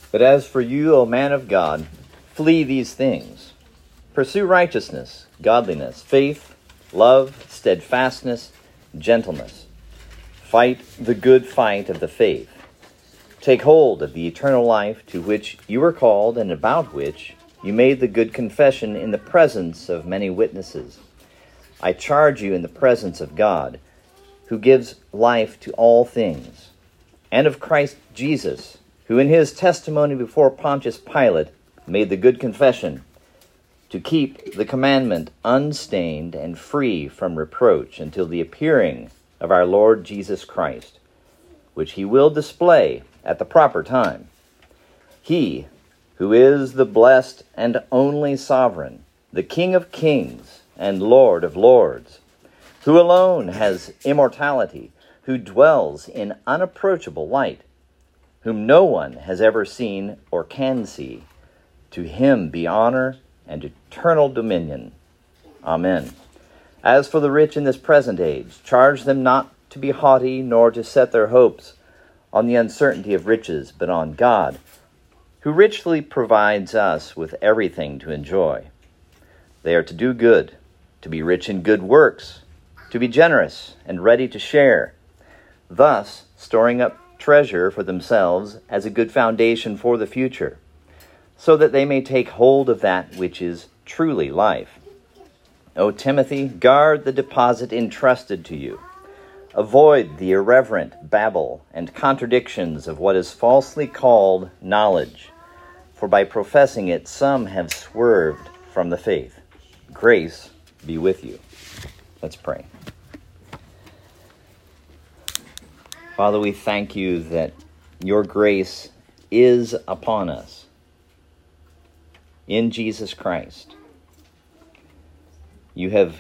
But as for you, O man of God, flee these things. Pursue righteousness, godliness, faith, love, steadfastness, gentleness. Fight the good fight of the faith. Take hold of the eternal life to which you were called and about which you made the good confession in the presence of many witnesses. I charge you in the presence of God, who gives life to all things, and of Christ Jesus, who in his testimony before Pontius Pilate made the good confession, to keep the commandment unstained and free from reproach until the appearing of our Lord Jesus Christ, which he will display at the proper time. He, who is the blessed and only sovereign, the King of kings and Lord of lords, who alone has immortality, who dwells in unapproachable light, whom no one has ever seen or can see, to him be honor and eternal dominion. Amen. As for the rich in this present age, charge them not to be haughty, nor to set their hopes on the uncertainty of riches, but on God, who richly provides us with everything to enjoy. They are to do good, to be rich in good works, to be generous and ready to share, thus storing up treasure for themselves as a good foundation for the future, so that they may take hold of that which is truly life. O Timothy, guard the deposit entrusted to you. Avoid the irreverent babble and contradictions of what is falsely called knowledge, for by professing it some have swerved from the faith. Grace be with you. Let's pray. Father, we thank you that your grace is upon us in Jesus Christ. You have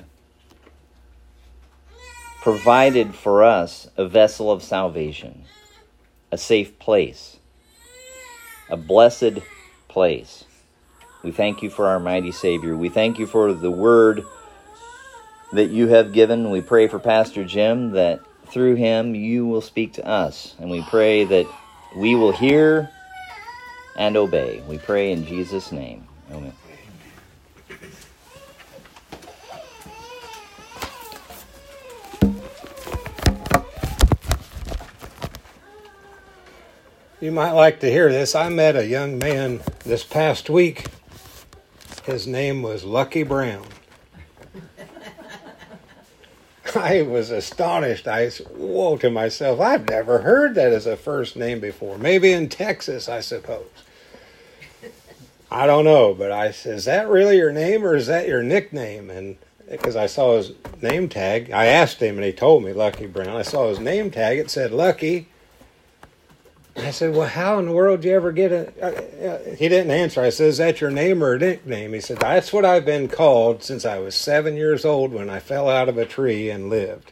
provided for us a vessel of salvation, a safe place, a blessed place. We thank you for our mighty Savior. We thank you for the word that you have given. We pray for Pastor Jim that through him you will speak to us. And we pray that we will hear and obey. We pray in Jesus' name. Amen. You might like to hear this. I met a young man this past week. His name was Lucky Brown. I was astonished. I said, whoa, to myself, I've never heard that as a first name before. Maybe in Texas, I suppose. I don't know, but I said, is that really your name or is that your nickname? And because I saw his name tag, I asked him and he told me Lucky Brown. I saw his name tag, it said Lucky. I said, well, how in the world did you ever get a... He didn't answer. I said, is that your name or a nickname? He said, that's what I've been called since I was 7 years old when I fell out of a tree and lived.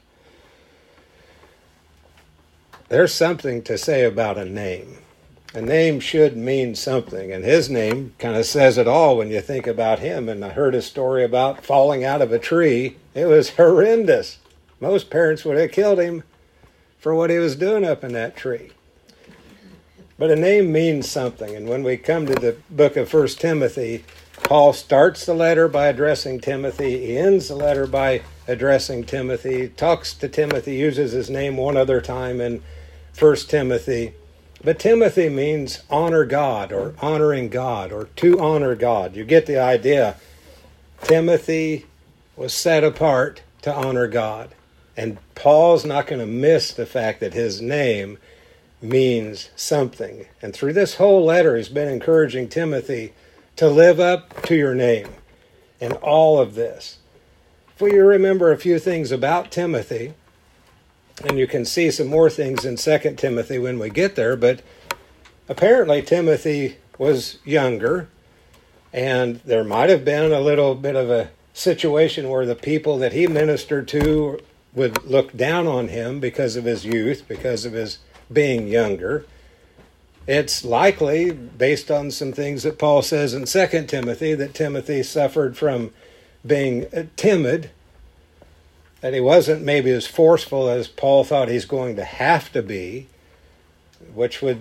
There's something to say about a name. A name should mean something, and his name kind of says it all when you think about him. And I heard a story about falling out of a tree. It was horrendous. Most parents would have killed him for what he was doing up in that tree. But a name means something, and when we come to the book of 1 Timothy, Paul starts the letter by addressing Timothy. He ends the letter by addressing Timothy. Talks to Timothy, uses his name one other time in 1 Timothy. But Timothy means honor God or honoring God or to honor God. You get the idea. Timothy was set apart to honor God. And Paul's not going to miss the fact that his name means something. And through this whole letter, he's been encouraging Timothy to live up to your name in all of this. If we remember a few things about Timothy, and you can see some more things in 2 Timothy when we get there, but apparently Timothy was younger, and there might have been a little bit of a situation where the people that he ministered to would look down on him because of his youth, because of his being younger. It's likely, based on some things that Paul says in 2 Timothy, that Timothy suffered from being timid, that he wasn't maybe as forceful as Paul thought he's going to have to be, which would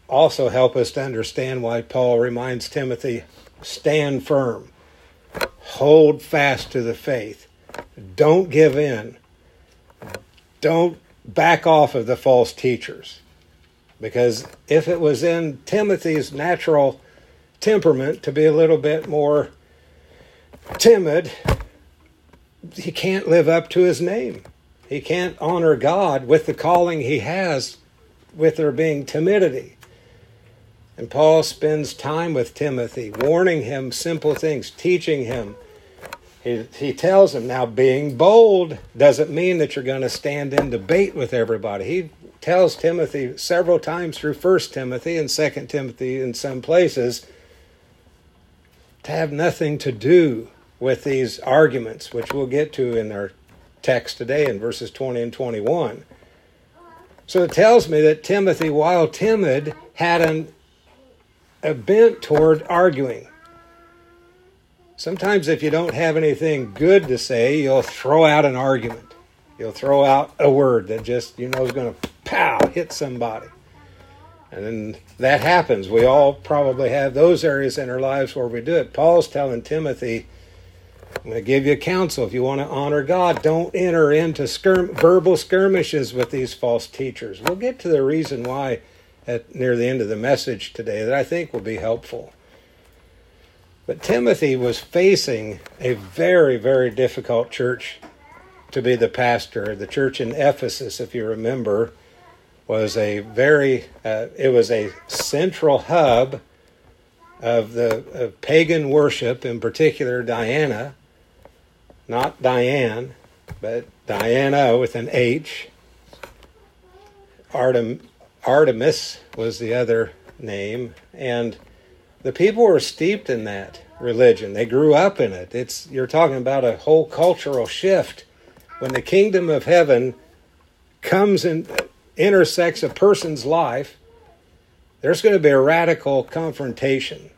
also help us to understand why Paul reminds Timothy, stand firm, hold fast to the faith, don't give in, don't back off of the false teachers. Because if it was in Timothy's natural temperament to be a little bit more timid, he can't live up to his name. He can't honor God with the calling he has with there being timidity. And Paul spends time with Timothy, warning him simple things, teaching him. He tells him, now being bold doesn't mean that you're going to stand in debate with everybody. He tells Timothy several times through 1 Timothy and 2 Timothy in some places to have nothing to do with these arguments, which we'll get to in our text today in verses 20 and 21. So it tells me that Timothy, while timid, had a bent toward arguing. Sometimes if you don't have anything good to say, you'll throw out an argument. You'll throw out a word that just, is going to hit somebody. And then that happens. We all probably have those areas in our lives where we do it. Paul's telling Timothy, I'm going to give you counsel. If you want to honor God, don't enter into verbal skirmishes with these false teachers. We'll get to the reason why near the end of the message today that I think will be helpful. But Timothy was facing a very, very difficult church to be the pastor. The church in Ephesus, if you remember, was it was a central hub of pagan worship, in particular Diana, not Diane, but Diana with an H. Artemis was the other name, and the people were steeped in that religion. They grew up in it. You're talking about a whole cultural shift. When the kingdom of heaven comes and intersects a person's life, there's going to be a radical confrontation.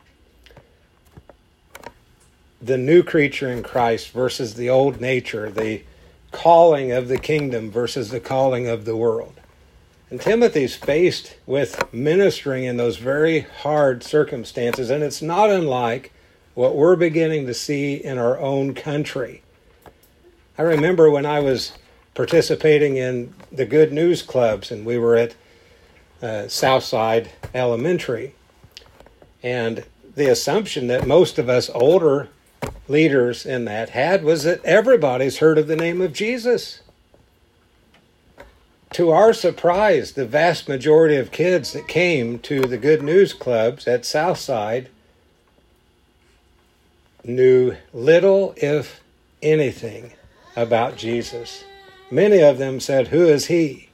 The new creature in Christ versus the old nature, the calling of the kingdom versus the calling of the world. And Timothy's faced with ministering in those very hard circumstances, and it's not unlike what we're beginning to see in our own country. I remember when I was participating in the Good News Clubs, and we were at Southside Elementary, and the assumption that most of us older leaders in that had was that everybody's heard of the name of Jesus. To our surprise, the vast majority of kids that came to the Good News Clubs at Southside knew little, if anything, about Jesus. Many of them said, "Who is he?"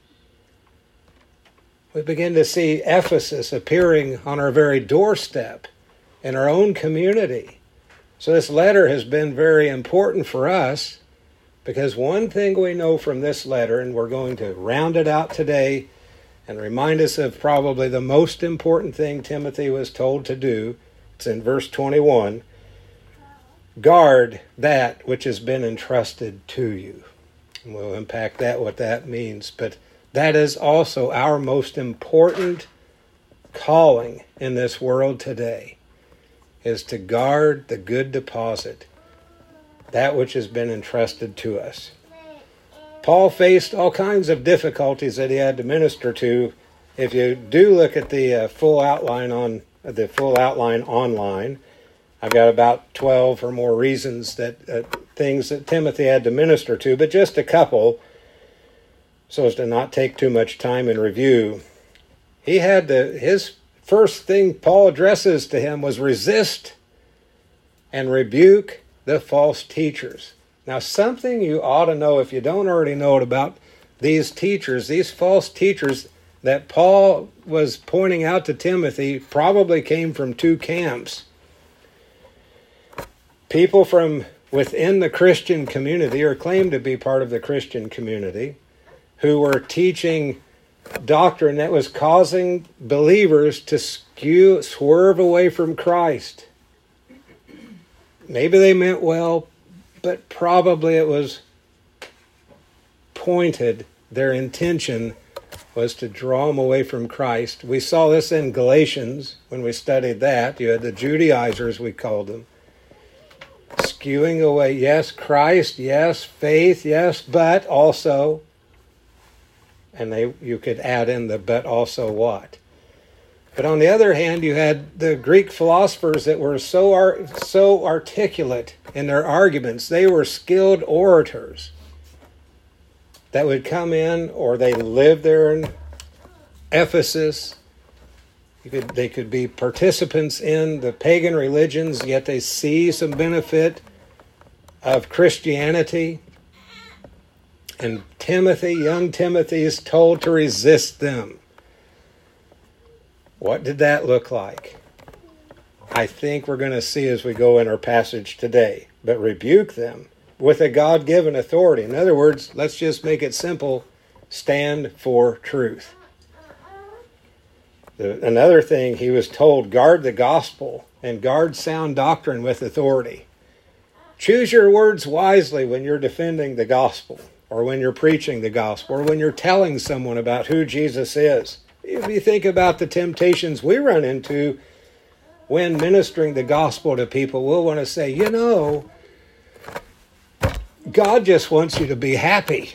We begin to see Ephesus appearing on our very doorstep in our own community. So this letter has been very important for us, because one thing we know from this letter, and we're going to round it out today and remind us of probably the most important thing Timothy was told to do. It's in verse 21. Guard that which has been entrusted to you. And we'll unpack what that means. But that is also our most important calling in this world today, is to guard the good deposit, that which has been entrusted to us. Paul faced all kinds of difficulties that he had to minister to. If you do look at the full outline online, I've got about 12 or more reasons that things that Timothy had to minister to, but just a couple, so as to not take too much time in review. His first thing Paul addresses to him was resist and rebuke the false teachers. Now, something you ought to know if you don't already know it about these teachers, these false teachers that Paul was pointing out to Timothy probably came from two camps. People from within the Christian community, or claimed to be part of the Christian community, who were teaching doctrine that was causing believers to swerve away from Christ. Maybe they meant well, but probably it was pointed, their intention was to draw them away from Christ. We saw this in Galatians when we studied that. You had the Judaizers, we called them. Skewing away, yes, Christ, yes, faith, yes, but also, and you could add in the but also what. But on the other hand, you had the Greek philosophers that were so articulate in their arguments. They were skilled orators that would come in, or they lived there in Ephesus. They could be participants in the pagan religions, yet they see some benefit of Christianity. And Timothy, young Timothy, is told to resist them. What did that look like? I think we're going to see as we go in our passage today. But rebuke them with a God-given authority. In other words, let's just make it simple. Stand for truth. Another thing, he was told, guard the gospel and guard sound doctrine with authority. Choose your words wisely when you're defending the gospel, or when you're preaching the gospel, or when you're telling someone about who Jesus is. If you think about the temptations we run into when ministering the gospel to people, we'll want to say, God just wants you to be happy.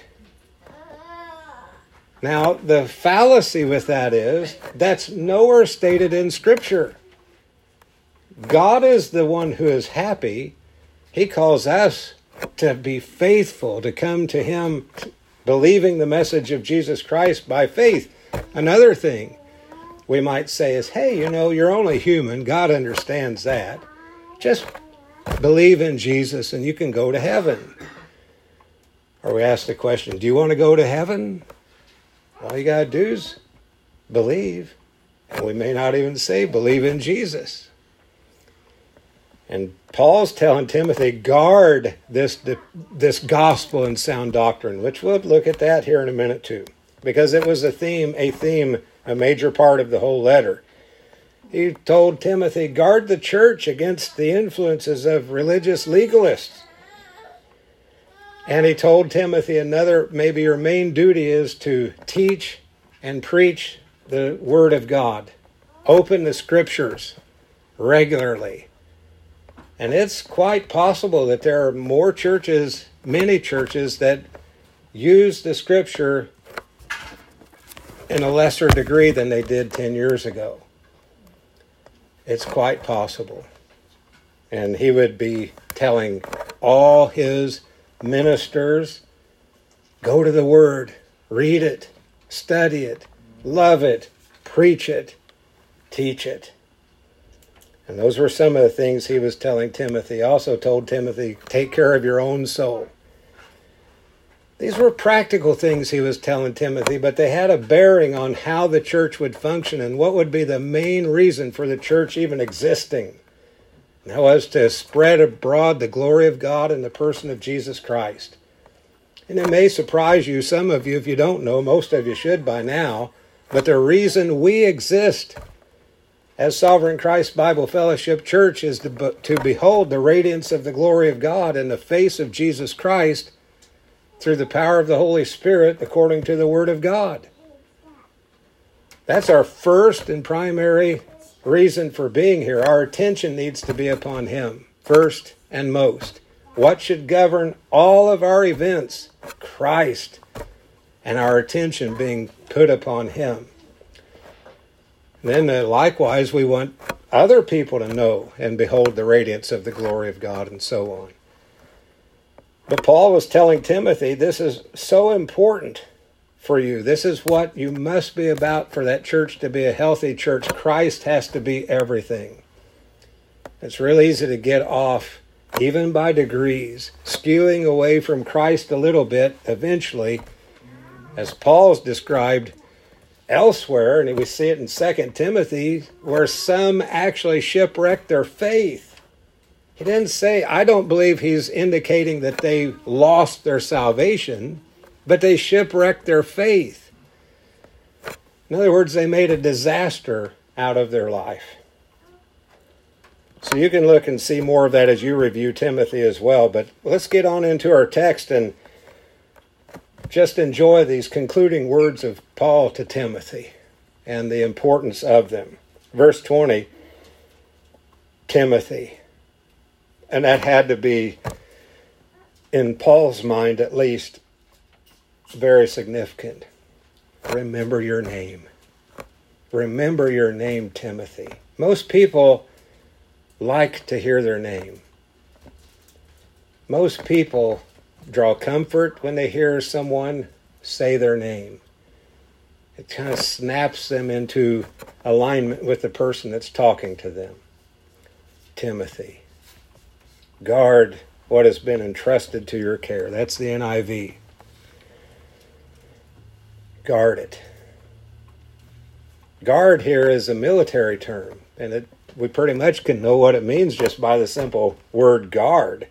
Now, the fallacy with that is, that's nowhere stated in Scripture. God is the one who is happy. He calls us to be faithful, to come to Him believing the message of Jesus Christ by faith. Another thing we might say is, hey, you're only human. God understands that. Just believe in Jesus and you can go to heaven. Or we ask the question, do you want to go to heaven? All you got to do is believe. And we may not even say believe in Jesus. And Paul's telling Timothy, guard this gospel and sound doctrine, which we'll look at that here in a minute too. Because it was a major part of the whole letter. He told Timothy, guard the church against the influences of religious legalists. And he told Timothy maybe your main duty is to teach and preach the Word of God. Open the Scriptures regularly. And it's quite possible that there are many churches that use the Scripture in a lesser degree than they did 10 years ago. It's quite possible. And he would be telling all his ministers, go to the Word, read it, study it, love it, preach it, teach it. And those were some of the things he was telling Timothy. He also told Timothy, take care of your own soul. These were practical things he was telling Timothy, but they had a bearing on how the church would function and what would be the main reason for the church even existing. And that was to spread abroad the glory of God in the person of Jesus Christ. And it may surprise you, some of you, if you don't know, most of you should by now, but the reason we exist as Sovereign Christ Bible Fellowship Church is to behold the radiance of the glory of God in the face of Jesus Christ through the power of the Holy Spirit according to the Word of God. That's our first and primary reason for being here. Our attention needs to be upon Him, first and most. What should govern all of our events? Christ, and our attention being put upon Him. And then likewise, we want other people to know and behold the radiance of the glory of God and so on. But Paul was telling Timothy, this is so important for you. This is what you must be about for that church to be a healthy church. Christ has to be everything. It's real easy to get off, even by degrees, skewing away from Christ a little bit eventually, as Paul's described elsewhere, and we see it in 2 Timothy, where some actually shipwreck their faith. He didn't say, I don't believe he's indicating that they lost their salvation, but they shipwrecked their faith. In other words, they made a disaster out of their life. So you can look and see more of that as you review Timothy as well. But let's get on into our text. And just enjoy these concluding words of Paul to Timothy and the importance of them. Verse 20, Timothy. And that had to be, in Paul's mind at least, very significant. Remember your name. Remember your name, Timothy. Most people like to hear their name. Most people draw comfort when they hear someone say their name. It kind of snaps them into alignment with the person that's talking to them. Timothy. Guard what has been entrusted to your care. That's the NIV. Guard it. Guard here is a military term, and we pretty much can know what it means just by the simple word guard.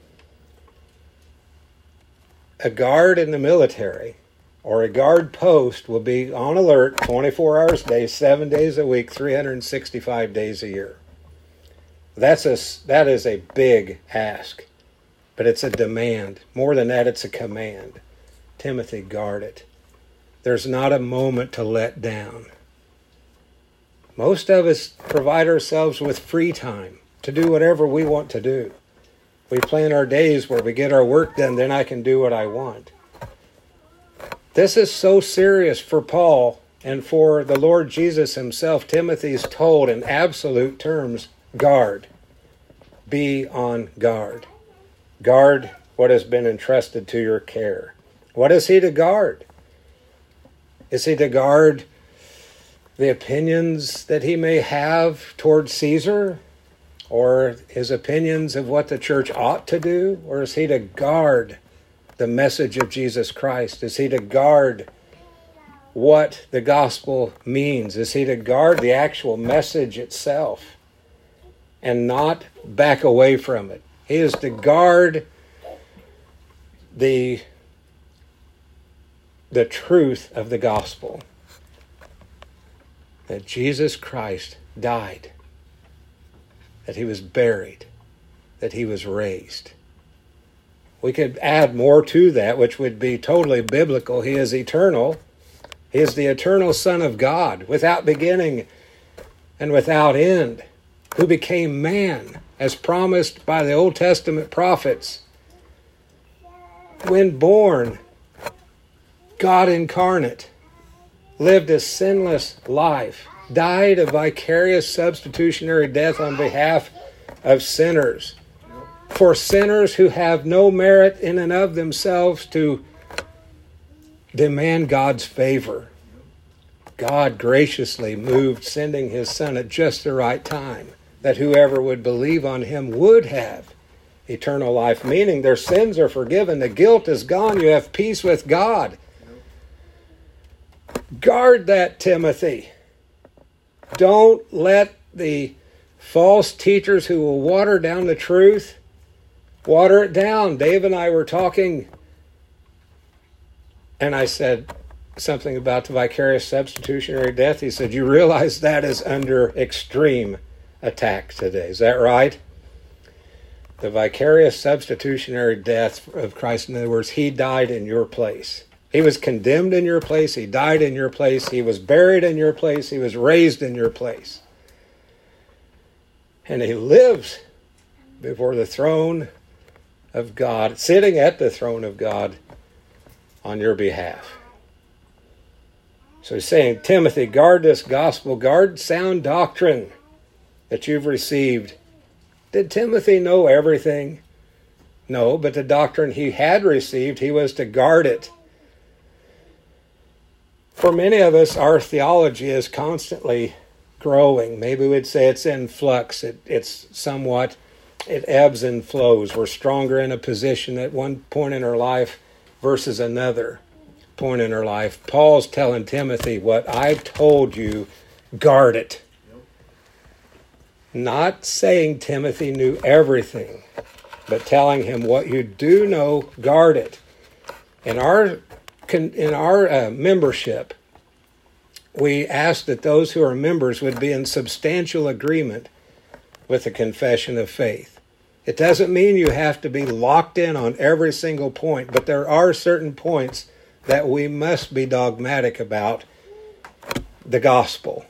A guard in the military or a guard post will be on alert 24 hours a day, 7 days a week, 365 days a year. That is a big ask, but it's a demand. More than that, it's a command. Timothy, guard it. There's not a moment to let down. Most of us provide ourselves with free time to do whatever we want to do. We plan our days where we get our work done, then I can do what I want. This is so serious for Paul and for the Lord Jesus himself. Timothy is told in absolute terms, guard. Be on guard. Guard what has been entrusted to your care. What is he to guard? Is he to guard the opinions that he may have toward Caesar? Or his opinions of what the church ought to do? Or is he to guard the message of Jesus Christ? Is he to guard what the gospel means? Is he to guard the actual message itself and not back away from it? He is to guard the truth of the gospel, that Jesus Christ died, that he was buried, that he was raised. We could add more to that, which would be totally biblical. He is eternal. He is the eternal Son of God, without beginning and without end, who became man, as promised by the Old Testament prophets. When born, God incarnate, lived a sinless life, died a vicarious substitutionary death on behalf of sinners, for sinners who have no merit in and of themselves to demand God's favor. God graciously moved, sending his Son at just the right time, that whoever would believe on him would have eternal life, meaning their sins are forgiven, the guilt is gone, you have peace with God. Guard that, Timothy. Don't let the false teachers who will water down the truth, water it down. Dave and I were talking, and I said something about the vicarious substitutionary death. He said, you realize that is under extreme attack today. Is that right? The vicarious substitutionary death of Christ, in other words, he died in your place. He was condemned in your place. He died in your place. He was buried in your place. He was raised in your place. And he lives before the throne of God, sitting at the throne of God on your behalf. So he's saying, Timothy, guard this gospel, guard sound doctrine that you've received. Did Timothy know everything? No, but the doctrine he had received, he was to guard it. For many of us, our theology is constantly growing. Maybe we'd say it's in flux. It ebbs and flows. We're stronger in a position at one point in our life versus another point in our life. Paul's telling Timothy, what I've told you, guard it. Not saying Timothy knew everything, but telling him what you do know, guard it. In our membership, we ask that those who are members would be in substantial agreement with the confession of faith. It doesn't mean you have to be locked in on every single point, but there are certain points that we must be dogmatic about the gospel.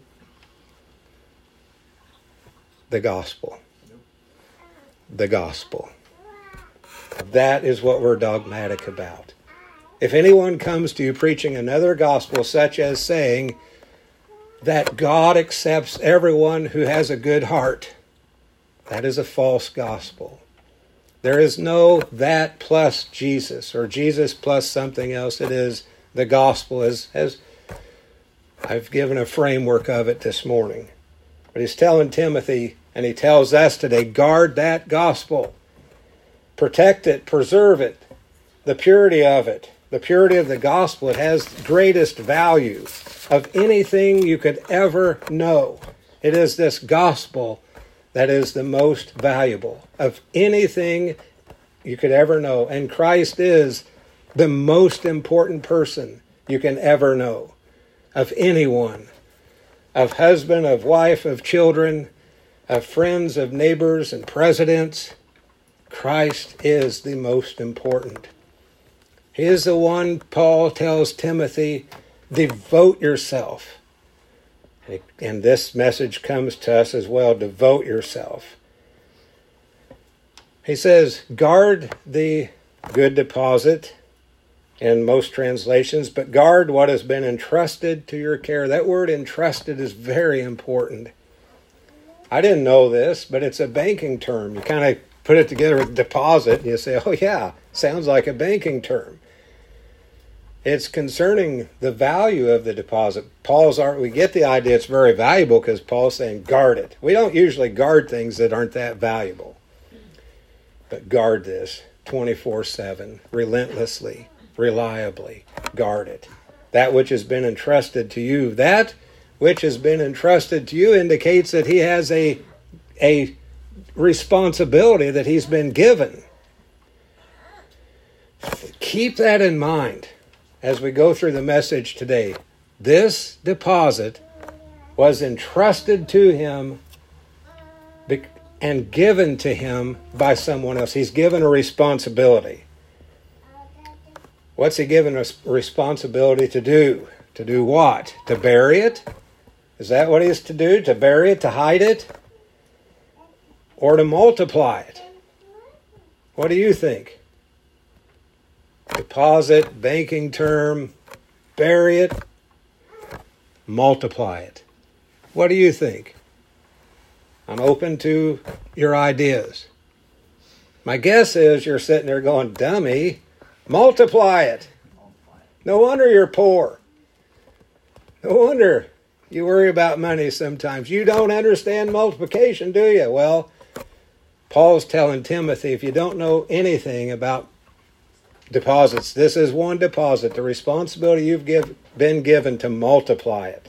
The gospel. The gospel. That is what we're dogmatic about. If anyone comes to you preaching another gospel, such as saying that God accepts everyone who has a good heart, that is a false gospel. There is no that plus Jesus or Jesus plus something else. It is the gospel, as I've given a framework of it this morning. But he's telling Timothy, and he tells us today, guard that gospel. Protect it, preserve it, the purity of it. The purity of the gospel, it has greatest value of anything you could ever know. It is this gospel that is the most valuable of anything you could ever know. And Christ is the most important person you can ever know of anyone, of husband, of wife, of children, of friends, of neighbors, and presidents. Christ is the most important. He is the one, Paul tells Timothy, devote yourself. And this message comes to us as well, devote yourself. He says, guard the good deposit in most translations, but guard what has been entrusted to your care. That word entrusted is very important. I didn't know this, but it's a banking term. You kind of put it together with deposit, and you say, oh yeah, sounds like a banking term. It's concerning the value of the deposit. We get the idea it's very valuable because Paul's saying guard it. We don't usually guard things that aren't that valuable. But guard this 24/7, relentlessly, reliably, guard it. That which has been entrusted to you. That which has been entrusted to you indicates that he has a responsibility that he's been given. Keep that in mind as we go through the message today. This deposit was entrusted to him and given to him by someone else. He's given a responsibility. What's he given a responsibility to do? To do what? To bury it? Is that what he is to do? To bury it? To hide it? Or to multiply it? What do you think? Deposit, banking term, bury it, multiply it. What do you think? I'm open to your ideas. My guess is you're sitting there going, dummy, multiply it. No wonder you're poor. No wonder you worry about money sometimes. You don't understand multiplication, do you? Well, Paul's telling Timothy, if you don't know anything about deposits, this is one deposit, the responsibility you've been given to multiply it.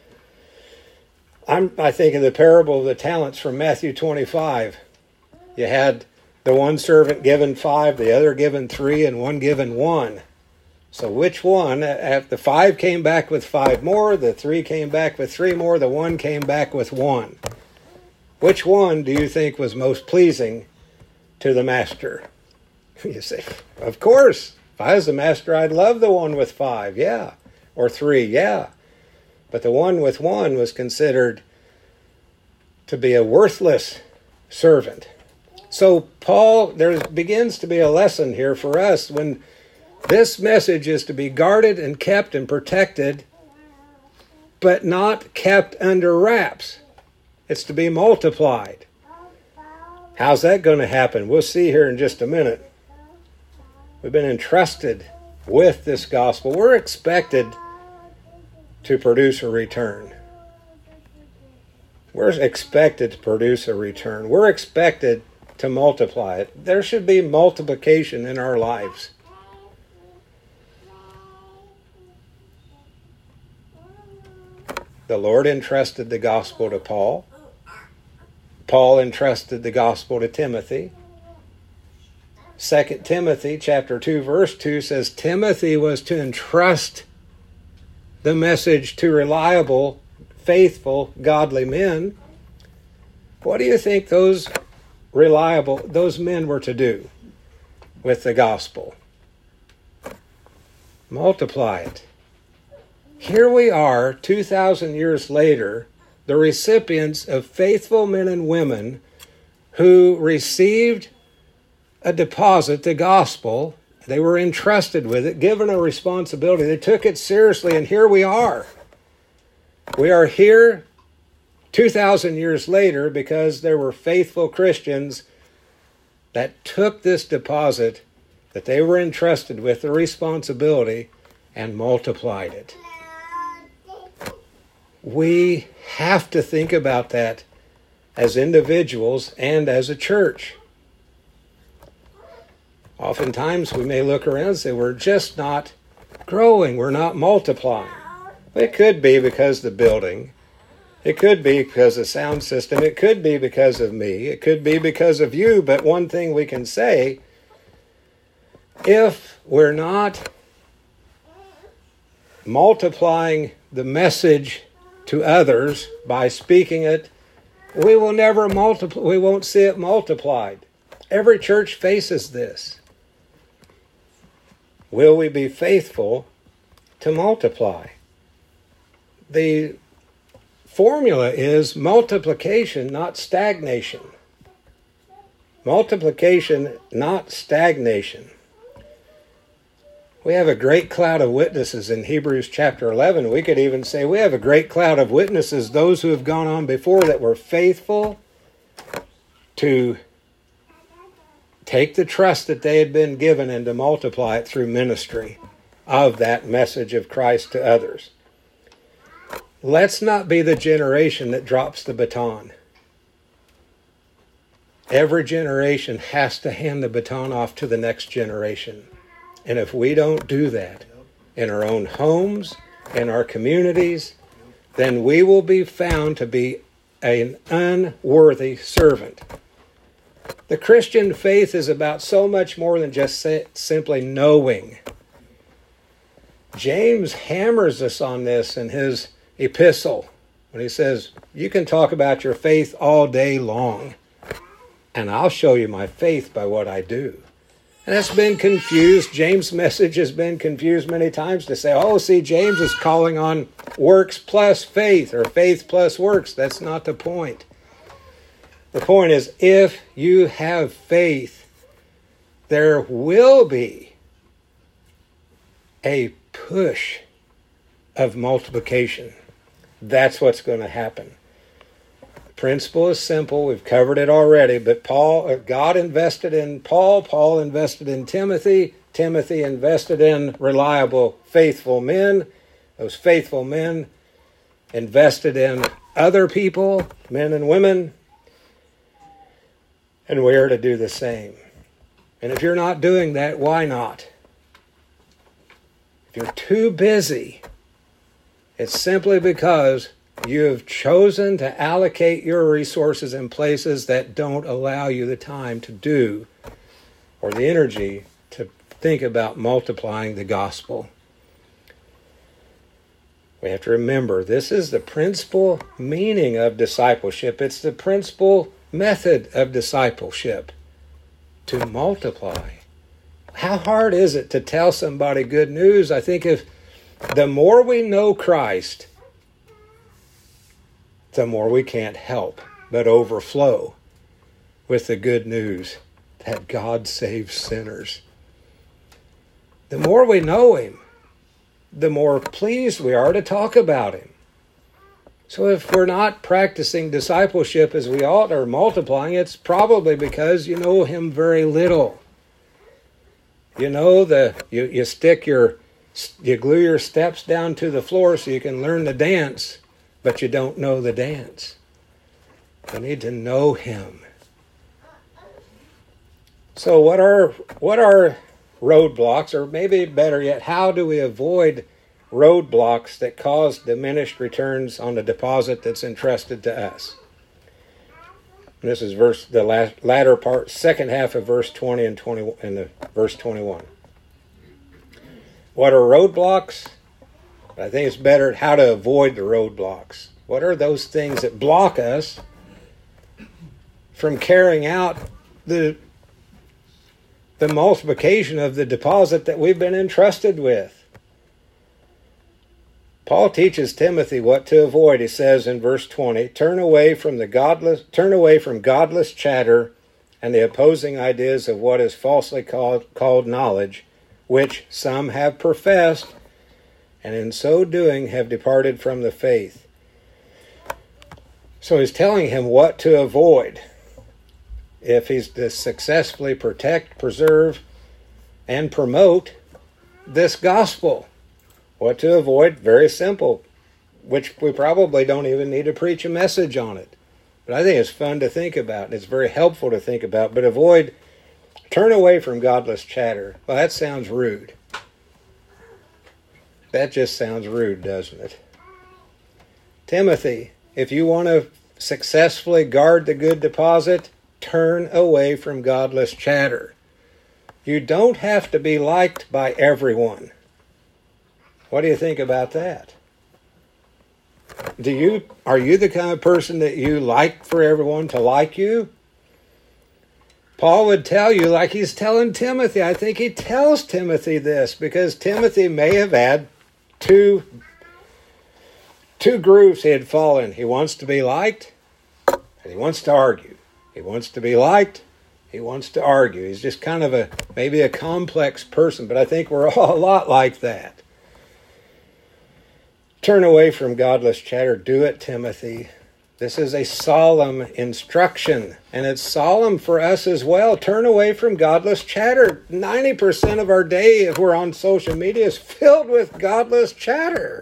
I think of the parable of the talents from Matthew 25. You had the one servant given 5, the other given 3, and one given 1. So which one? The 5 came back with 5 more, the 3 came back with 3 more, the 1 came back with 1. Which one do you think was most pleasing to the master? You say, of course, if I was the master, I'd love the one with 5, yeah. Or 3, yeah. But the one with 1 was considered to be a worthless servant. So there begins to be a lesson here for us when this message is to be guarded and kept and protected, but not kept under wraps. It's to be multiplied. How's that going to happen? We'll see here in just a minute. We've been entrusted with this gospel. We're expected to produce a return. We're expected to produce a return. We're expected to multiply it. There should be multiplication in our lives. The Lord entrusted the gospel to Paul. Paul entrusted the gospel to Timothy. 2 Timothy chapter 2 verse 2 says Timothy was to entrust the message to reliable, faithful, godly men. What do you think those men were to do with the gospel? multiply it. Here we are, 2,000 years later, the recipients of faithful men and women who received a deposit, the gospel. They were entrusted with it, given a responsibility. They took it seriously, and here we are. We are here 2,000 years later because there were faithful Christians that took this deposit that they were entrusted with, the responsibility, and multiplied it. We have to think about that as individuals and as a church. Oftentimes we may look around and say, we're just not growing, we're not multiplying. It could be because of the building. It could be because of the sound system. It could be because of me. It could be because of you. But one thing we can say, if we're not multiplying the message to others by speaking it, we will never multiply. We won't see it multiplied. Every church faces this. Will we be faithful to multiply? The formula is multiplication, not stagnation. Multiplication, not stagnation. We have a great cloud of witnesses in Hebrews chapter 11. We could even say we have a great cloud of witnesses, those who have gone on before that were faithful to take the trust that they had been given and to multiply it through ministry of that message of Christ to others. Let's not be the generation that drops the baton. Every generation has to hand the baton off to the next generation. And if we don't do that in our own homes, in our communities, then we will be found to be an unworthy servant. The Christian faith is about so much more than just simply knowing. James hammers us on this in his epistle when he says, you can talk about your faith all day long, and I'll show you my faith by what I do. And that's been confused. James' message has been confused many times to say, oh, see, James is calling on works plus faith or faith plus works. That's not the point. The point is, if you have faith, there will be a push of multiplication. That's what's going to happen. The principle is simple. We've covered it already. But God invested in Paul. Paul invested in Timothy. Timothy invested in reliable, faithful men. Those faithful men invested in other people, men and women. And we are to do the same. And if you're not doing that, why not? If you're too busy, it's simply because you have chosen to allocate your resources in places that don't allow you the time to do or the energy to think about multiplying the gospel. We have to remember, this is the principal meaning of discipleship. It's the principal method of discipleship, to multiply. How hard is it to tell somebody good news? I think if the more we know Christ, the more we can't help but overflow with the good news that God saves sinners. The more we know Him, the more pleased we are to talk about Him. So if we're not practicing discipleship as we ought or multiplying, it's probably because you know Him very little. You know, you glue your steps down to the floor so you can learn to dance, but you don't know the dance. You need to know Him. So what are roadblocks, or maybe better yet, how do we avoid roadblocks that cause diminished returns on the deposit that's entrusted to us? And this is the latter part, second half of verse 20 and verse 21. What are roadblocks? I think it's better how to avoid the roadblocks. What are those things that block us from carrying out the multiplication of the deposit that we've been entrusted with? Paul teaches Timothy what to avoid. He says in verse 20, turn away from godless chatter and the opposing ideas of what is falsely called knowledge, which some have professed, and in so doing have departed from the faith. So he's telling him what to avoid if he's to successfully protect, preserve, and promote this gospel. What to avoid? Very simple, which we probably don't even need to preach a message on it. But I think it's fun to think about, and it's very helpful to think about. But turn away from godless chatter. Well, that sounds rude. That just sounds rude, doesn't it? Timothy, if you want to successfully guard the good deposit, turn away from godless chatter. You don't have to be liked by everyone. What do you think about that? Are you the kind of person that you like for everyone to like you? Paul would tell you, like he's telling Timothy. I think he tells Timothy this because Timothy may have had two grooves he had fallen. He wants to be liked and he wants to argue. He wants to be liked. He wants to argue. He's just kind of maybe a complex person, but I think we're all a lot like that. Turn away from godless chatter. Do it, Timothy. This is a solemn instruction, and it's solemn for us as well. Turn away from godless chatter. 90% of our day, if we're on social media, is filled with godless chatter.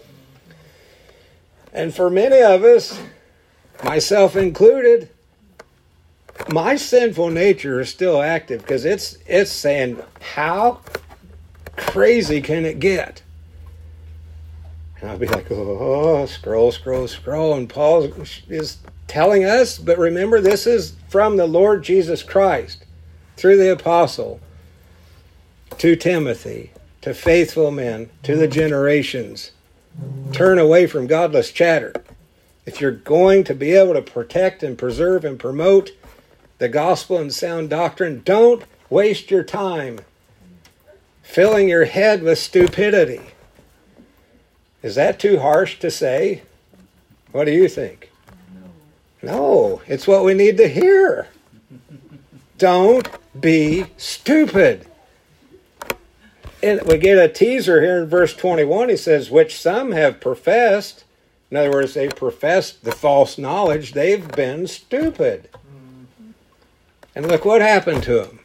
And for many of us, myself included, my sinful nature is still active because it's saying, how crazy can it get? And I'll be like, oh, scroll. And Paul is telling us, but remember, this is from the Lord Jesus Christ, through the apostle, to Timothy, to faithful men, to the generations. Turn away from godless chatter. If you're going to be able to protect and preserve and promote the gospel and sound doctrine, don't waste your time filling your head with stupidity. Is that too harsh to say? What do you think? No, it's what we need to hear. Don't be stupid. And we get a teaser here in verse 21. He says, which some have professed. In other words, they professed the false knowledge. They've been stupid. And look what happened to them.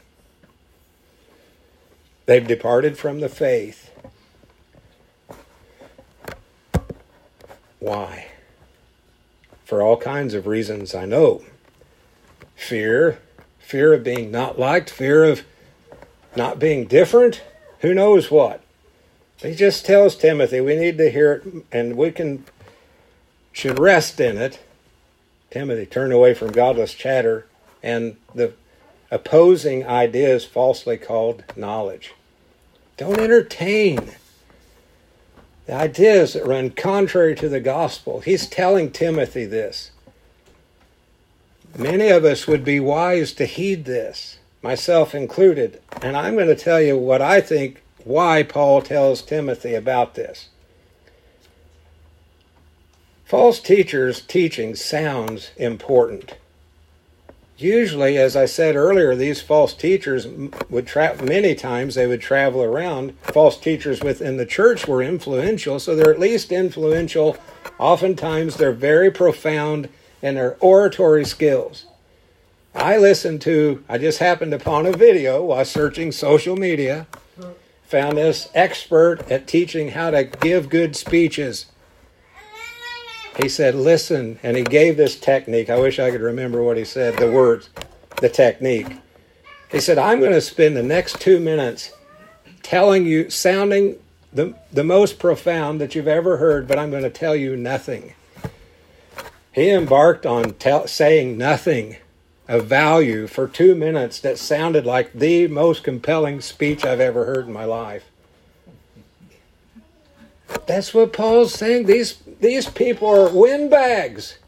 They've departed from the faith. Why? For all kinds of reasons, I know. Fear of being not liked, fear of not being different, who knows what. He just tells Timothy, we need to hear it, and we should rest in it. Timothy, turn away from godless chatter and the opposing ideas falsely called knowledge. Don't entertain the ideas that run contrary to the gospel. He's telling Timothy this. Many of us would be wise to heed this, myself included. And I'm going to tell you what I think, why Paul tells Timothy about this. False teachers' teaching sounds important. Usually, as I said earlier, these false teachers many times they would travel around. False teachers within the church were influential, so they're at least influential. Oftentimes, they're very profound in their oratory skills. I just happened upon a video while searching social media, found this expert at teaching how to give good speeches. He said, listen, and he gave this technique. I wish I could remember what he said, the words, the technique. He said, I'm going to spend the next 2 minutes telling you, sounding the most profound that you've ever heard, but I'm going to tell you nothing. He embarked on saying nothing of value for 2 minutes that sounded like the most compelling speech I've ever heard in my life. That's what Paul's saying. These people are windbags.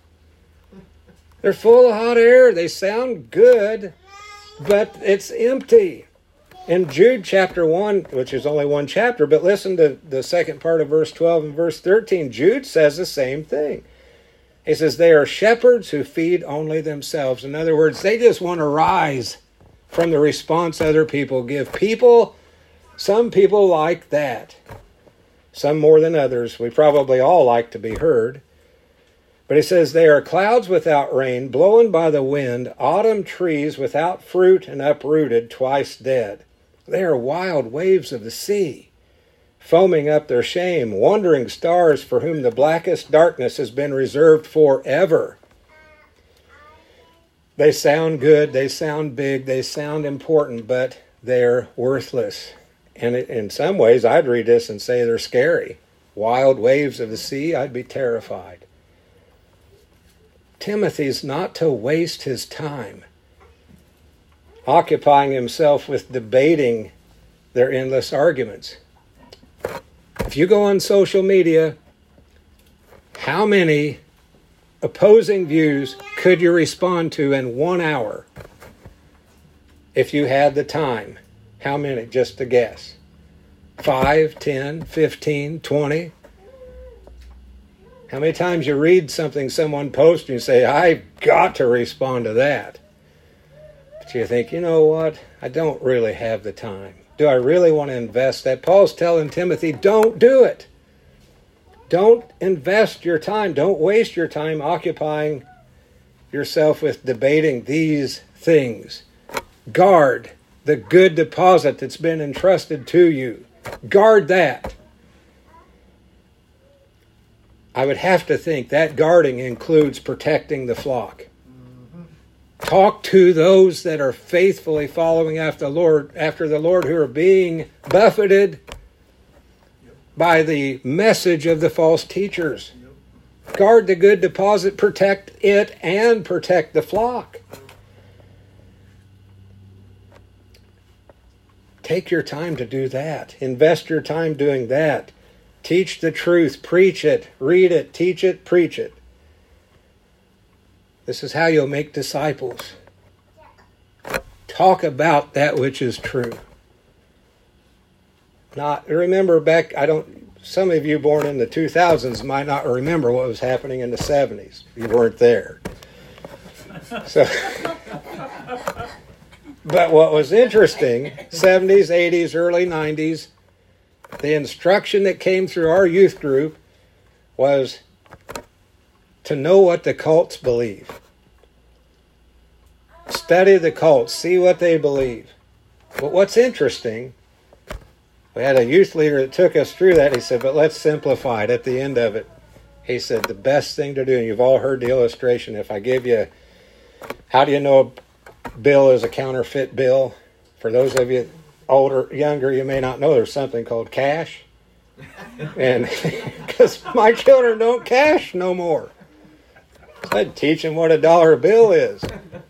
They're full of hot air. They sound good, but it's empty. In Jude chapter 1, which is only one chapter, but listen to the second part of verse 12 and verse 13. Jude says the same thing. He says, they are shepherds who feed only themselves. In other words, they just want to rise from the response other people give. Some people like that. Some more than others. We probably all like to be heard. But he says, they are clouds without rain, blown by the wind, autumn trees without fruit and uprooted, twice dead. They are wild waves of the sea, foaming up their shame, wandering stars for whom the blackest darkness has been reserved forever. They sound good, they sound big, they sound important, but they're worthless. And in some ways, I'd read this and say they're scary. Wild waves of the sea, I'd be terrified. Timothy's not to waste his time occupying himself with debating their endless arguments. If you go on social media, how many opposing views could you respond to in 1 hour if you had the time? How many? Just to guess. 5, 10, 15, 20? How many times you read something someone posts and you say, I've got to respond to that. But you think, you know what? I don't really have the time. Do I really want to invest that? Paul's telling Timothy, don't do it. Don't invest your time. Don't waste your time occupying yourself with debating these things. Guard the good deposit that's been entrusted to you. Guard that. I would have to think that guarding includes protecting the flock. Talk to those that are faithfully following after the Lord, who are being buffeted by the message of the false teachers. Guard the good deposit, protect it, and protect the flock. Take your time to do that. Invest your time doing that. Teach the truth, preach it, read it, teach it, preach it. This is how you'll make disciples. Talk about that which is true. Remember back, some of you born in the 2000s might not remember what was happening in the 70s. You weren't there. But what was interesting, 70s, 80s, early 90s, the instruction that came through our youth group was to know what the cults believe. Study the cults, see what they believe. But what's interesting, we had a youth leader that took us through that. He said, but let's simplify it at the end of it. He said, the best thing to do, and you've all heard the illustration, if I give you, how do you know a bill is a counterfeit bill? For those of you older, younger, you may not know there's something called cash. And because my children don't cash no more. I'd teach them what a dollar bill is.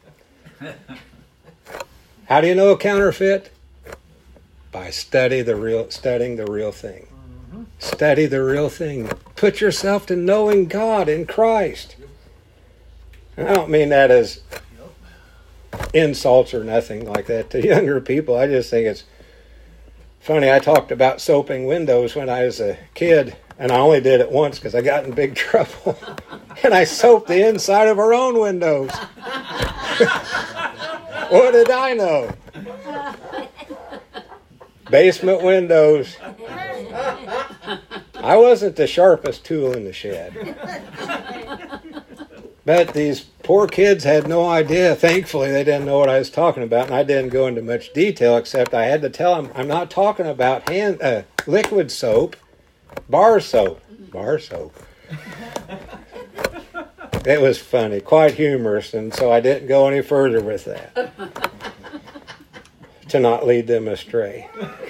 How do you know a counterfeit? By studying the real thing. Study the real thing. Put yourself to knowing God in Christ. And I don't mean that as insults or nothing like that to younger people. I just think it's funny. I talked about soaping windows when I was a kid, and I only did it once because I got in big trouble. And I soaped the inside of our own windows. What did I know? Basement windows. I wasn't the sharpest tool in the shed. But these poor kids had no idea. Thankfully, they didn't know what I was talking about, and I didn't go into much detail, except I had to tell them, I'm not talking about liquid soap, bar soap. Bar soap. It was funny, quite humorous, and so I didn't go any further with that, to not lead them astray.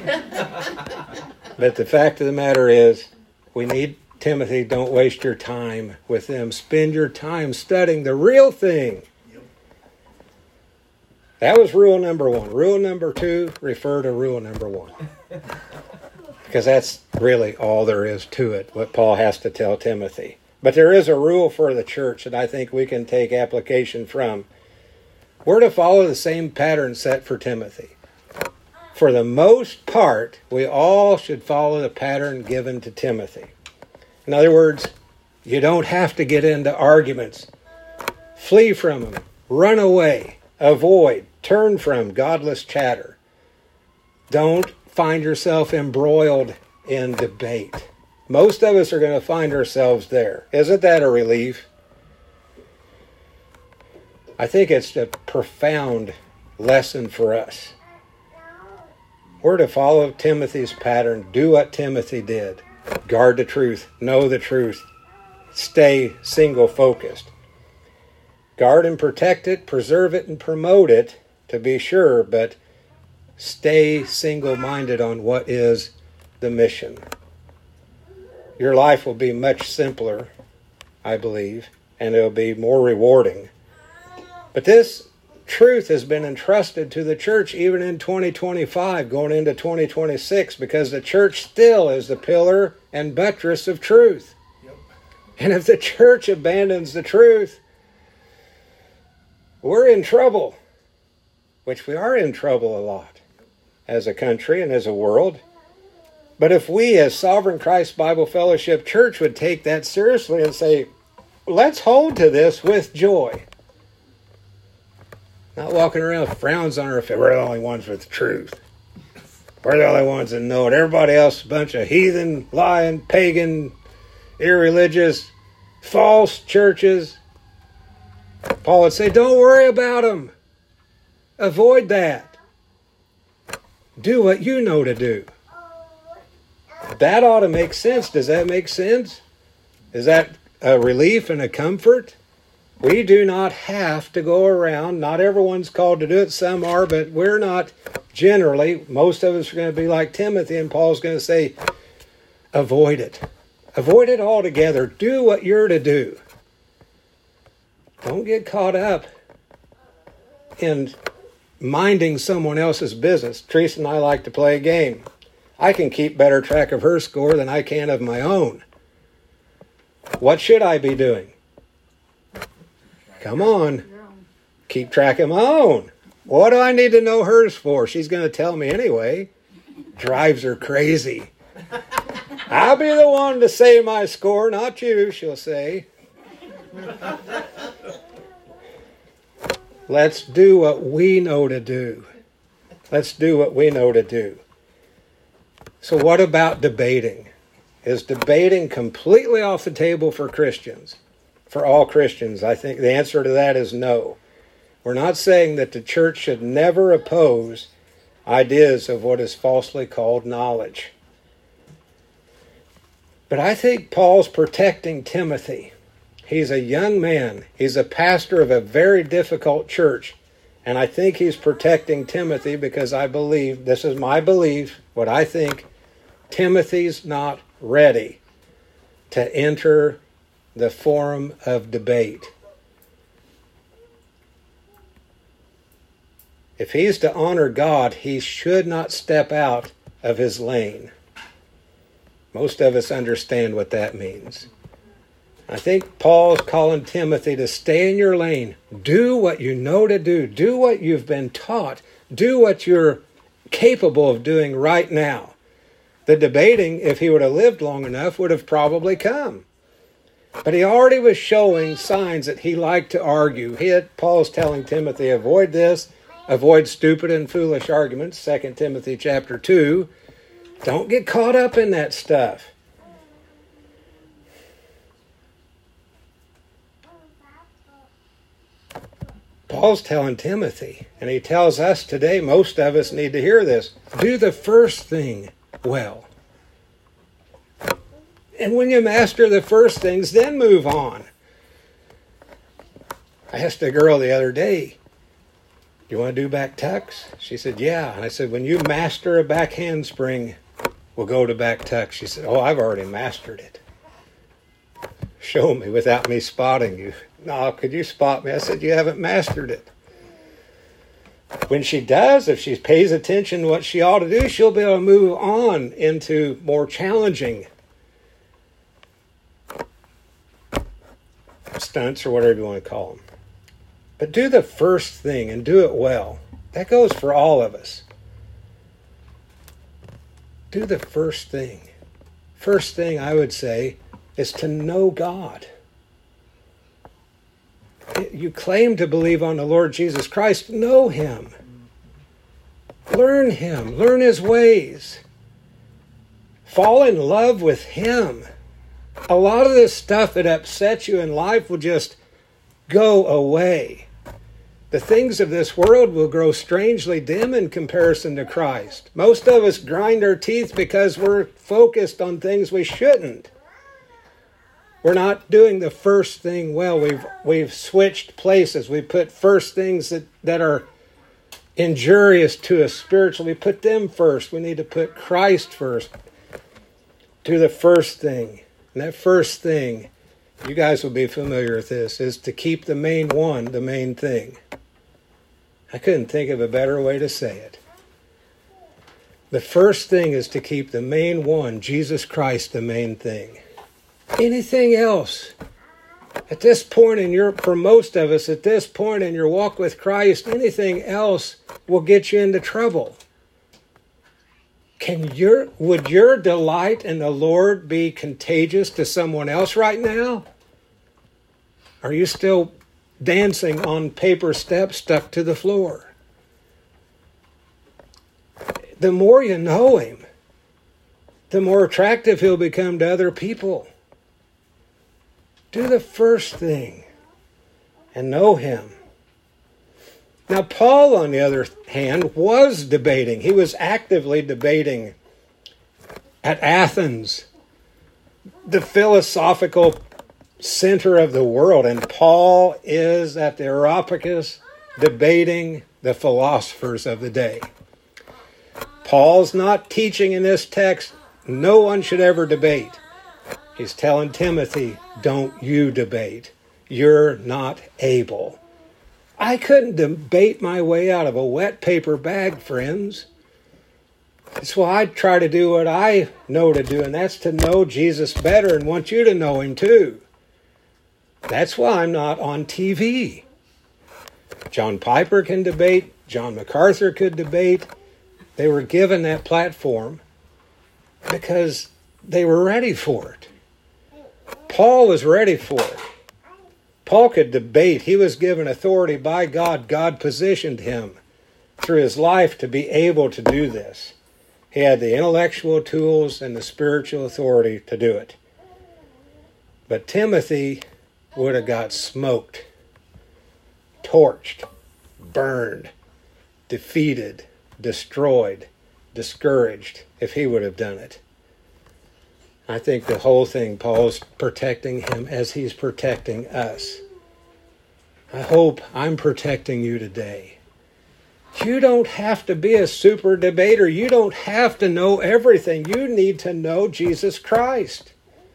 But the fact of the matter is, we need Timothy, don't waste your time with them. Spend your time studying the real thing. That was rule number 1. Rule number 2, refer to rule number 1. Because that's really all there is to it, what Paul has to tell Timothy. But there is a rule for the church that I think we can take application from. We're to follow the same pattern set for Timothy. for the most part, we all should follow the pattern given to Timothy. In other words, you don't have to get into arguments. Flee from them. Run away. Avoid. Turn from godless chatter. Don't find yourself embroiled in debate. Most of us are going to find ourselves there. Isn't that a relief? I think it's a profound lesson for us. We're to follow Timothy's pattern. Do what Timothy did. Guard the truth. Know the truth. Stay single-focused. Guard and protect it, preserve it, and promote it, to be sure, but stay single-minded on what is the mission. Your life will be much simpler, I believe, and it'll be more rewarding. But this truth has been entrusted to the church even in 2025, going into 2026, because the church still is the pillar and buttress of truth. Yep. And if the church abandons the truth, we're in trouble, which we are in trouble a lot as a country and as a world. But if we as Sovereign Christ Bible Fellowship Church would take that seriously and say, let's hold to this with joy. Not walking around with frowns on our face. We're the only ones with the truth. We're the only ones that know it. Everybody else is a bunch of heathen, lying, pagan, irreligious, false churches. Paul would say, don't worry about them. Avoid that. Do what you know to do. That ought to make sense. Does that make sense? Is that a relief and a comfort? We do not have to go around. Not everyone's called to do it. Some are, but we're not generally. Most of us are going to be like Timothy, and Paul's going to say, avoid it. Avoid it altogether. Do what you're to do. Don't get caught up in minding someone else's business. Teresa and I like to play a game. I can keep better track of her score than I can of my own. What should I be doing? Come on. Keep track of my own. What do I need to know hers for? She's going to tell me anyway. Drives her crazy. I'll be the one to say my score, not you, she'll say. Let's do what we know to do. Let's do what we know to do. So what about debating? Is debating completely off the table for Christians? For all Christians, I think the answer to that is no. We're not saying that the church should never oppose ideas of what is falsely called knowledge. But I think Paul's protecting Timothy. He's a young man. He's a pastor of a very difficult church. And I think he's protecting Timothy because I believe, this is my belief, what I think, Timothy's not ready to enter the forum of debate. If he's to honor God, he should not step out of his lane. Most of us understand what that means. I think Paul's calling Timothy to stay in your lane. Do what you know to do. Do what you've been taught. Do what you're capable of doing right now. The debating, if he would have lived long enough, would have probably come. But he already was showing signs that he liked to argue. Paul's telling Timothy, avoid this. Avoid stupid and foolish arguments. 2 Timothy chapter 2. Don't get caught up in that stuff. Paul's telling Timothy, and he tells us today, most of us need to hear this, do the first thing well. And when you master the first things, then move on. I asked a girl the other day, you want to do back tucks? She said, yeah. And I said, when you master a back handspring, we'll go to back tucks. She said, oh, I've already mastered it. Show me without me spotting you. No, could you spot me? I said, you haven't mastered it. When she does, if she pays attention to what she ought to do, she'll be able to move on into more challenging stunts or whatever you want to call them. But do the first thing and do it well. That goes for all of us. Do the first thing. First thing I would say is to know God. You claim to believe on the Lord Jesus Christ. Know Him. Learn Him. Learn His ways. Fall in love with Him. A lot of this stuff that upsets you in life will just go away. The things of this world will grow strangely dim in comparison to Christ. Most of us grind our teeth because we're focused on things we shouldn't. We're not doing the first thing well. We've switched places. We put first things that are injurious to us spiritually. We put them first. We need to put Christ first. Do the first thing. And that first thing, you guys will be familiar with this, is to keep the main one the main thing. I couldn't think of a better way to say it. The first thing is to keep the main one, Jesus Christ, the main thing. Anything else, at this point for most of us, at this point in your walk with Christ, anything else will get you into trouble. Would your delight in the Lord be contagious to someone else right now? Are you still dancing on paper steps stuck to the floor? The more you know Him, the more attractive He'll become to other people. Do the first thing and know Him. Now, Paul, on the other hand, was debating. He was actively debating at Athens, the philosophical center of the world. And Paul is at the Areopagus debating the philosophers of the day. Paul's not teaching in this text, no one should ever debate. He's telling Timothy, don't you debate. You're not able. I couldn't debate my way out of a wet paper bag, friends. That's why I try to do what I know to do, and that's to know Jesus better and want you to know Him too. That's why I'm not on TV. John Piper can debate. John MacArthur could debate. They were given that platform because they were ready for it. Paul was ready for it. Paul could debate. He was given authority by God. God positioned him through his life to be able to do this. He had the intellectual tools and the spiritual authority to do it. But Timothy would have got smoked, torched, burned, defeated, destroyed, discouraged if he would have done it. I think the whole thing, Paul's protecting him as he's protecting us. I hope I'm protecting you today. You don't have to be a super debater. You don't have to know everything. You need to know Jesus Christ.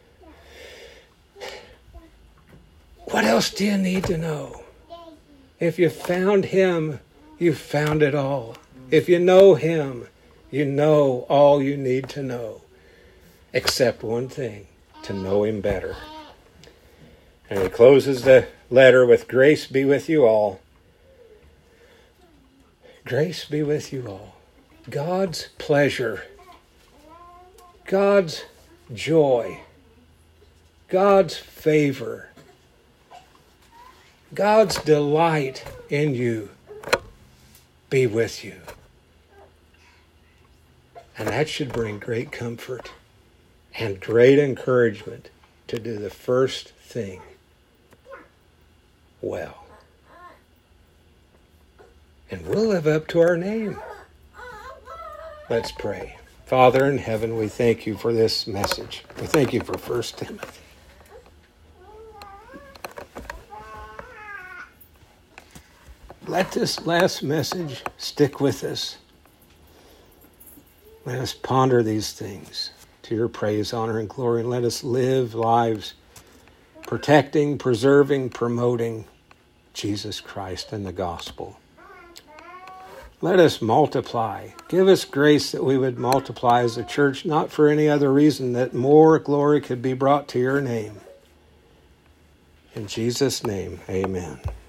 What else do you need to know? If you found Him, you've found it all. If you know Him, you know all you need to know. Except one thing, to know Him better. And he closes the letter with, grace be with you all. Grace be with you all. God's pleasure, God's joy, God's favor, God's delight in you be with you. And that should bring great comfort and great encouragement to do the first thing well. And we'll live up to our name. Let's pray. Father in heaven, we thank you for this message. We thank you for 1 Timothy. Let this last message stick with us. Let us ponder these things to your praise, honor, and glory, and let us live lives protecting, preserving, promoting Jesus Christ and the gospel. Let us multiply. Give us grace that we would multiply as a church, not for any other reason, that more glory could be brought to your name. In Jesus' name, amen.